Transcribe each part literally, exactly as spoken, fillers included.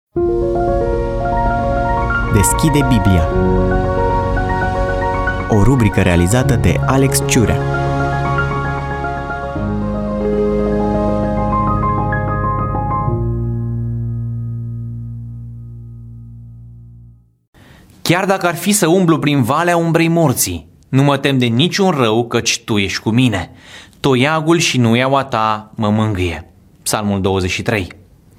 Deschide Biblia. O rubrică realizată de Alex Ciurea. Chiar dacă ar fi să umblu prin valea umbrei morții, nu mă tem de niciun rău, căci Tu ești cu mine. Toiagul și nuiaua Ta mă mângâie. Psalmul douăzeci și trei.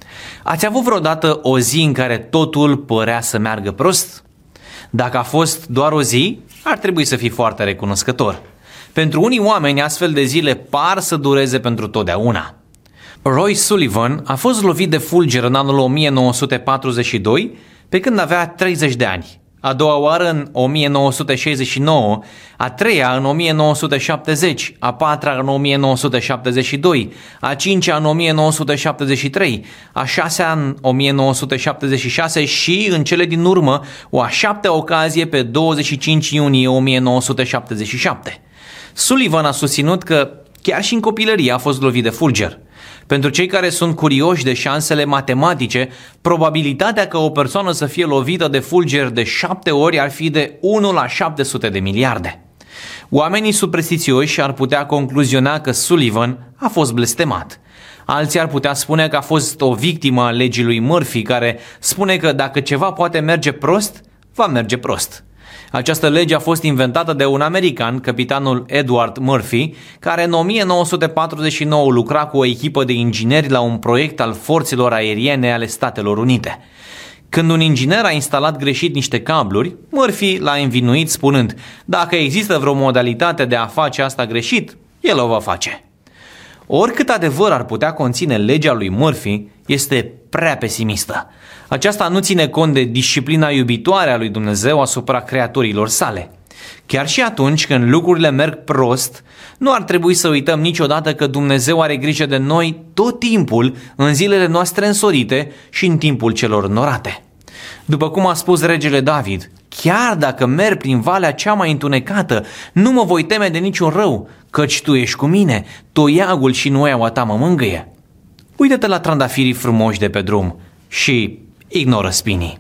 Ați avut vreodată o zi în care totul părea să meargă prost? Dacă a fost doar o zi, ar trebui să fii foarte recunoscător. Pentru unii oameni, astfel de zile par să dureze pentru totdeauna. Roy Sullivan a fost lovit de fulger în anul o mie nouă sute patruzeci și doi, pe când avea treizeci de ani. A doua oară în o mie nouă sute șaizeci și nouă, a treia în o mie nouă sute șaptezeci, a patra în o mie nouă sute șaptezeci și doi, a cincea în o mie nouă sute șaptezeci și trei, a șasea în o mie nouă sute șaptezeci și șase și, în cele din urmă, o a șaptea ocazie pe douăzeci și cinci iunie o mie nouă sute șaptezeci și șapte. Sullivan a susținut că chiar și în copilărie a fost lovit de fulger. Pentru cei care sunt curioși de șansele matematice, probabilitatea ca o persoană să fie lovită de fulger de șapte ori ar fi de unu la șapte sute de miliarde. Oamenii superstițioși ar putea concluziona că Sullivan a fost blestemat. Alții ar putea spune că a fost o victimă a legii lui Murphy, care spune că dacă ceva poate merge prost, va merge prost. Această lege a fost inventată de un american, capitanul Edward Murphy, care în o mie nouă sute patruzeci și nouă lucra cu o echipă de ingineri la un proiect al forțelor aeriene ale Statelor Unite. Când un inginer a instalat greșit niște cabluri, Murphy l-a învinuit spunând: dacă există vreo modalitate de a face asta greșit, el o va face. Oricât adevăr ar putea conține legea lui Murphy, este prea pesimistă. Aceasta nu ține cont de disciplina iubitoare a lui Dumnezeu asupra creaturilor sale. Chiar și atunci când lucrurile merg prost, nu ar trebui să uităm niciodată că Dumnezeu are grijă de noi tot timpul, în zilele noastre însorite și în timpul celor norate. După cum a spus regele David: chiar dacă merg prin valea cea mai întunecată, nu mă voi teme de niciun rău, căci Tu ești cu mine, toiagul și nuiaua Ta mă mângâie. Uită-te la trandafirii frumoși de pe drum și ignoră spinii.